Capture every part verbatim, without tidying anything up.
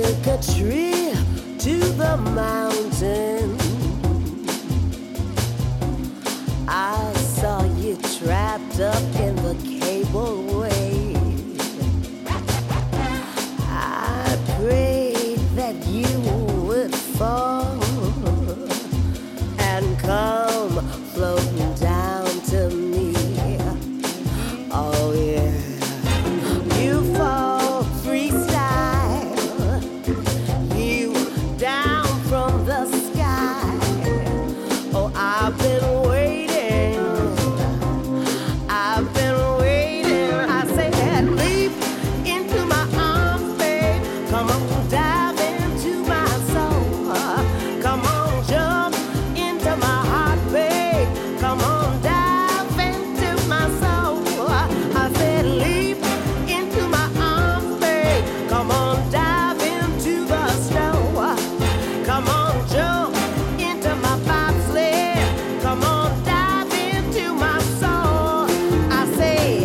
took a trip to the mountain. I saw you trapped up in the cableway. I prayed that you would fall and come floating down to me. Oh yeah, you fall freestyle, you down from the sky. Oh, I've been waiting, I've been waiting. I said, leap into my arms, babe. Come on, dive into my soul. Come on, jump into my heart, babe. Come on, dive into my soul. I said, leap into my arms, babe. Come on, dive into the snow. Come on, jump into my bobsled. Come on, dive into my soul. I say,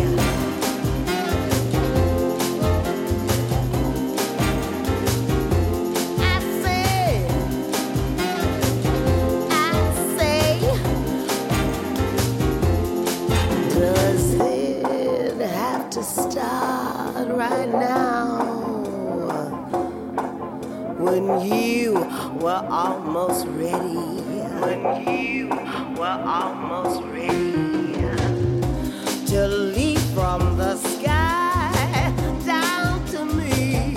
I say, I say, does it have to start right now? When you were almost ready, when you were almost ready to leap from the sky down to me,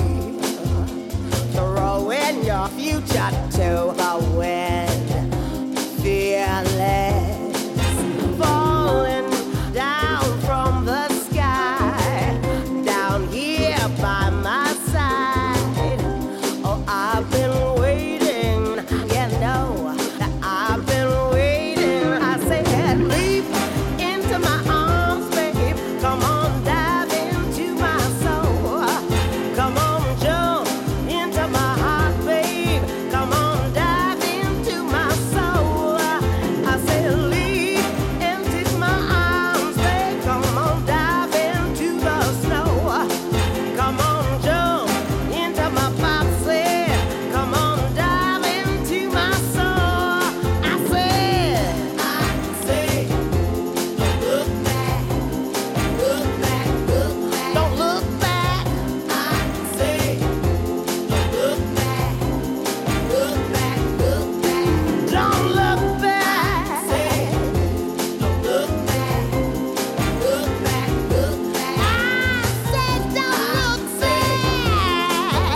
throwing your future to the wind, fearless, falling down from the sky, down here by my side. Oh, I've been waiting, you know, that I've been waiting. I said, leap into my arms, babe. Come on, dive into my soul. Come on, jump into my heart, babe. Come on, dive into my soul. I said, leap into my arms, babe. Come on, dive into the snow. Come on, jump into my bobsled. Come on, dive into my soul. I said, I say, don't look back, look back, look back. Don't look back. I say, don't look back, look back, look back. Don't look back. Say, don't look back, look back, look back. I said, don't look back.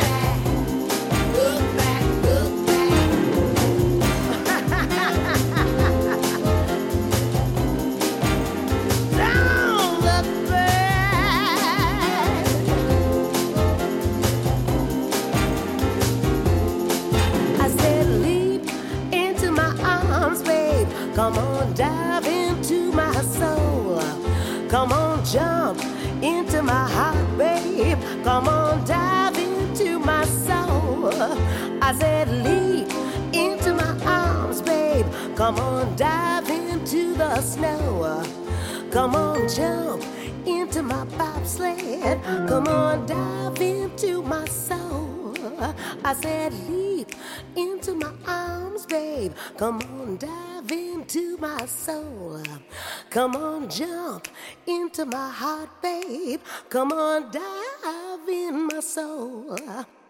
Look back, look back. Don't look back. I said, leap into my arms, babe. Come on, dive into my soul. Come on, jump into my heart, babe. Come on, dive into my soul. I said, leap into my arms, babe. Come on, dive into the snow. Come on, jump into my bobsled. Come on, dive into my soul. I said, leap into my arms, babe. Come on, dive into my soul. Come on, jump into my heart, babe. Come on, dive in my soul.